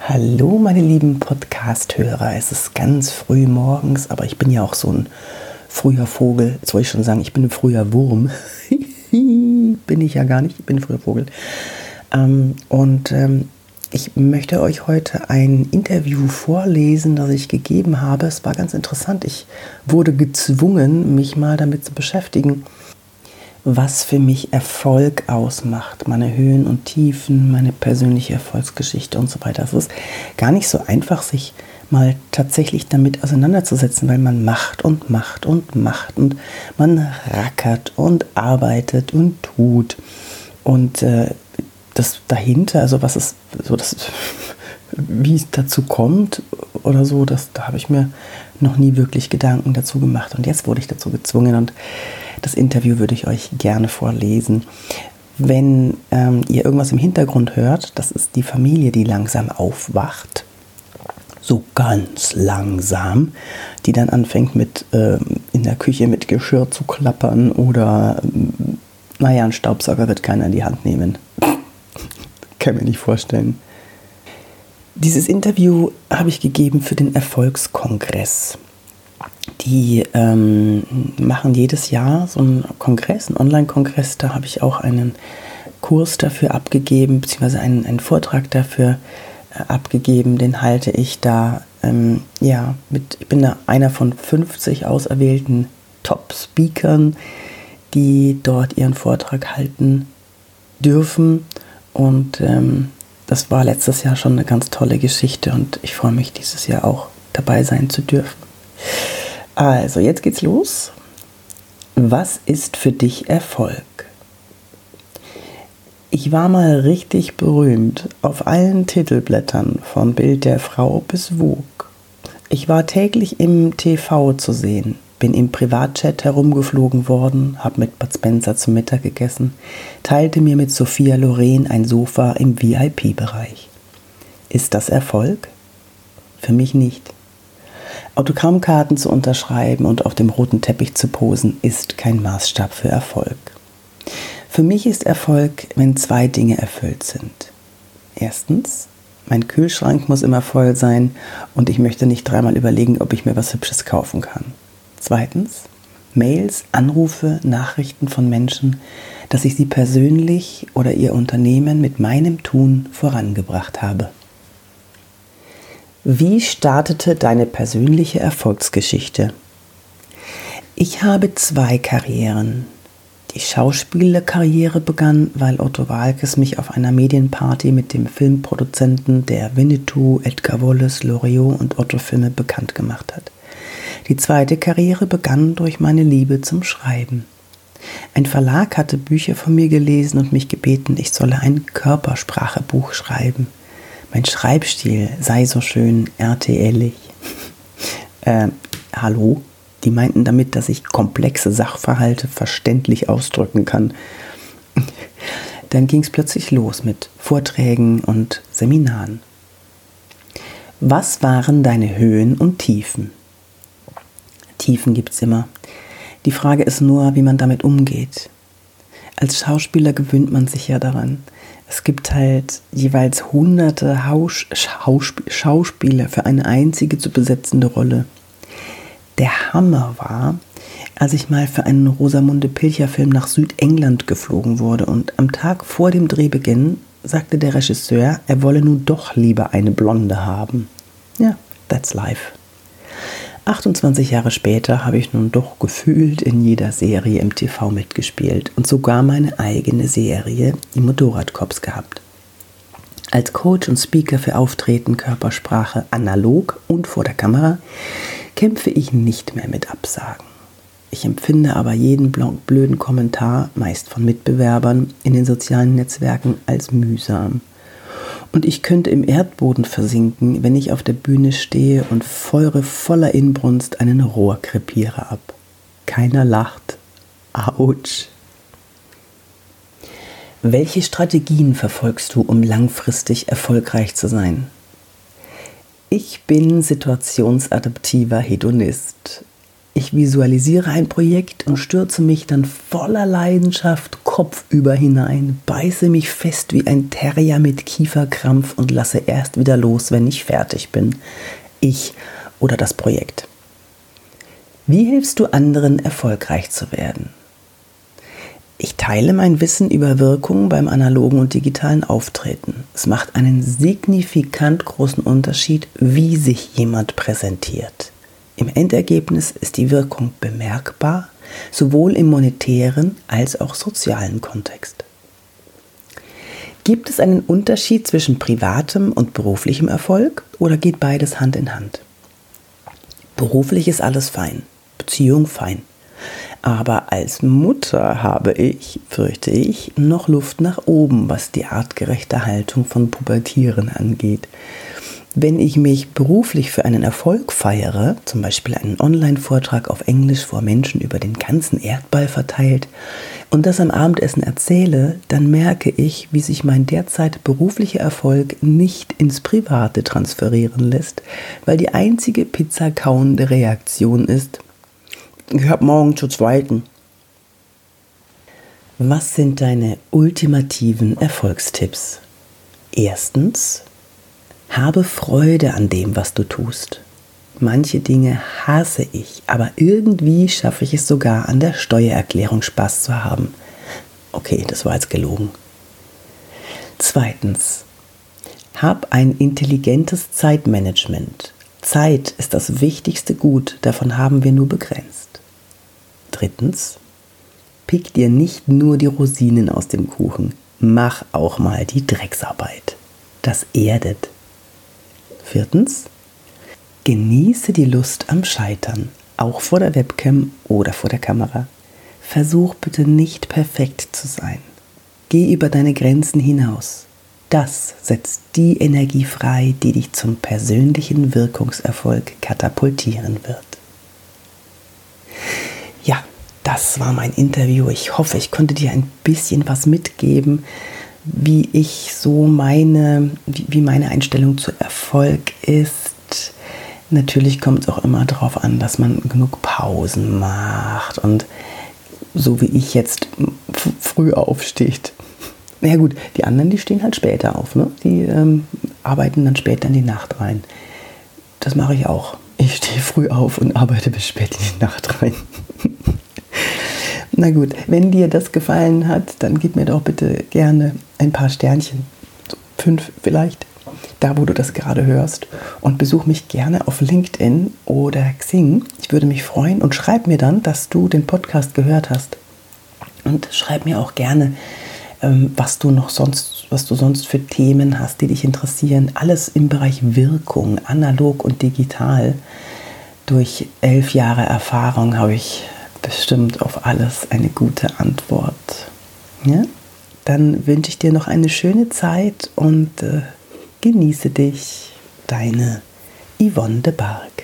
Hallo meine lieben Podcast-Hörer, es ist ganz früh morgens, aber ich bin ja auch so ein früher Vogel. Jetzt wollte ich schon sagen, ich bin ein früher Wurm. Bin ich ja gar nicht, ich bin ein früher Vogel. Ich möchte euch heute ein Interview vorlesen, das ich gegeben habe. Es war ganz interessant. Ich wurde gezwungen, mich mal damit zu beschäftigen, was für mich Erfolg ausmacht, meine Höhen und Tiefen, meine persönliche Erfolgsgeschichte und so weiter. Es ist gar nicht so einfach, sich mal tatsächlich damit auseinanderzusetzen, weil man macht und macht und macht und man rackert und arbeitet und tut. Und das dahinter, also was ist so das, wie es dazu kommt oder so, da habe ich mir noch nie wirklich Gedanken dazu gemacht. Und jetzt wurde ich dazu gezwungen und das Interview würde ich euch gerne vorlesen. Wenn ihr irgendwas im Hintergrund hört, das ist die Familie, die langsam aufwacht. So ganz langsam, die dann anfängt mit in der Küche mit Geschirr zu klappern oder einen Staubsauger wird keiner in die Hand nehmen. Kann mir nicht vorstellen. Dieses Interview habe ich gegeben für den Erfolgskongress. Die machen jedes Jahr so einen Kongress, einen Online-Kongress. Da habe ich auch einen Kurs dafür abgegeben, beziehungsweise einen Vortrag dafür abgegeben. Den halte ich da, ich bin da einer von 50 auserwählten Top-Speakern, die dort ihren Vortrag halten dürfen. Und das war letztes Jahr schon eine ganz tolle Geschichte und ich freue mich, dieses Jahr auch dabei sein zu dürfen. Also, jetzt geht's los. Was ist für dich Erfolg? Ich war mal richtig berühmt auf allen Titelblättern, von Bild der Frau bis Vogue. Ich war täglich im TV zu sehen, bin im Privatjet herumgeflogen worden, habe mit Bud Spencer zum Mittag gegessen, teilte mir mit Sophia Loren ein Sofa im VIP-Bereich. Ist das Erfolg? Für mich nicht. Autogrammkarten zu unterschreiben und auf dem roten Teppich zu posen, ist kein Maßstab für Erfolg. Für mich ist Erfolg, wenn 2 Dinge erfüllt sind. Erstens, mein Kühlschrank muss immer voll sein und ich möchte nicht 3-mal überlegen, ob ich mir was Hübsches kaufen kann. Zweitens, Mails, Anrufe, Nachrichten von Menschen, dass ich sie persönlich oder ihr Unternehmen mit meinem Tun vorangebracht habe. Wie startete deine persönliche Erfolgsgeschichte? Ich habe 2 Karrieren. Die Schauspielerkarriere begann, weil Otto Waalkes mich auf einer Medienparty mit dem Filmproduzenten der Winnetou, Edgar Wallace, Loriot und Otto-Filme bekannt gemacht hat. Die zweite Karriere begann durch meine Liebe zum Schreiben. Ein Verlag hatte Bücher von mir gelesen und mich gebeten, ich solle ein Körpersprachebuch schreiben. Mein Schreibstil sei so schön RTL-ig. Hallo? Die meinten damit, dass ich komplexe Sachverhalte verständlich ausdrücken kann. Dann ging es plötzlich los mit Vorträgen und Seminaren. Was waren deine Höhen und Tiefen? Tiefen gibt's immer. Die Frage ist nur, wie man damit umgeht. Als Schauspieler gewöhnt man sich ja daran. Es gibt halt jeweils hunderte Schauspieler für eine einzige zu besetzende Rolle. Der Hammer war, als ich mal für einen Rosamunde Pilcher-Film nach Südengland geflogen wurde und am Tag vor dem Drehbeginn sagte der Regisseur, er wolle nun doch lieber eine Blonde haben. Ja, that's life. 28 Jahre später habe ich nun doch gefühlt in jeder Serie im TV mitgespielt und sogar meine eigene Serie, die Motorradcops, gehabt. Als Coach und Speaker für Auftreten, Körpersprache, analog und vor der Kamera, kämpfe ich nicht mehr mit Absagen. Ich empfinde aber jeden blöden Kommentar, meist von Mitbewerbern, in den sozialen Netzwerken als mühsam. Und ich könnte im Erdboden versinken, wenn ich auf der Bühne stehe und feuere voller Inbrunst einen Rohrkrepierer ab. Keiner lacht. Autsch. Welche Strategien verfolgst du, um langfristig erfolgreich zu sein? Ich bin situationsadaptiver Hedonist. Ich visualisiere ein Projekt und stürze mich dann voller Leidenschaft kopfüber hinein, beiße mich fest wie ein Terrier mit Kieferkrampf und lasse erst wieder los, wenn ich fertig bin. Ich oder das Projekt. Wie hilfst du anderen, erfolgreich zu werden? Ich teile mein Wissen über Wirkung beim analogen und digitalen Auftreten. Es macht einen signifikant großen Unterschied, wie sich jemand präsentiert. Im Endergebnis ist die Wirkung bemerkbar, sowohl im monetären als auch sozialen Kontext. Gibt es einen Unterschied zwischen privatem und beruflichem Erfolg oder geht beides Hand in Hand? Beruflich ist alles fein, Beziehung fein. Aber als Mutter habe ich, fürchte ich, noch Luft nach oben, was die artgerechte Haltung von Pubertieren angeht. Wenn ich mich beruflich für einen Erfolg feiere, zum Beispiel einen Online-Vortrag auf Englisch vor Menschen über den ganzen Erdball verteilt und das am Abendessen erzähle, dann merke ich, wie sich mein derzeit beruflicher Erfolg nicht ins Private transferieren lässt, weil die einzige pizzakauende Reaktion ist: Ich habe morgen zur zweiten. Was sind deine ultimativen Erfolgstipps? Erstens, habe Freude an dem, was du tust. Manche Dinge hasse ich, aber irgendwie schaffe ich es sogar, an der Steuererklärung Spaß zu haben. Okay, das war jetzt gelogen. Zweitens, hab ein intelligentes Zeitmanagement. Zeit ist das wichtigste Gut, davon haben wir nur begrenzt. Drittens, pick dir nicht nur die Rosinen aus dem Kuchen, mach auch mal die Drecksarbeit. Das erdet. Viertens, genieße die Lust am Scheitern, auch vor der Webcam oder vor der Kamera. Versuch bitte nicht perfekt zu sein. Geh über deine Grenzen hinaus. Das setzt die Energie frei, die dich zum persönlichen Wirkungserfolg katapultieren wird. Ja, das war mein Interview. Ich hoffe, ich konnte dir ein bisschen was mitgeben, wie meine Einstellung zu Erfolg ist. Natürlich kommt es auch immer darauf an, dass man genug Pausen macht und so wie ich jetzt früh aufsteht. Na ja gut, die anderen, die stehen halt später auf, ne? Die arbeiten dann später in die Nacht rein. Das mache ich auch. Ich stehe früh auf und arbeite bis spät in die Nacht rein. Na gut, wenn dir das gefallen hat, dann gib mir doch bitte gerne ein paar Sternchen, so 5 vielleicht, da wo du das gerade hörst, und besuch mich gerne auf LinkedIn oder Xing. Ich würde mich freuen und schreib mir dann, dass du den Podcast gehört hast. Und schreib mir auch gerne, was du sonst für Themen hast, die dich interessieren. Alles im Bereich Wirkung, analog und digital. Durch 11 Jahre Erfahrung habe ich bestimmt auf alles eine gute Antwort. Ja? Dann wünsche ich dir noch eine schöne Zeit und genieße dich. Deine Yvonne de Barg.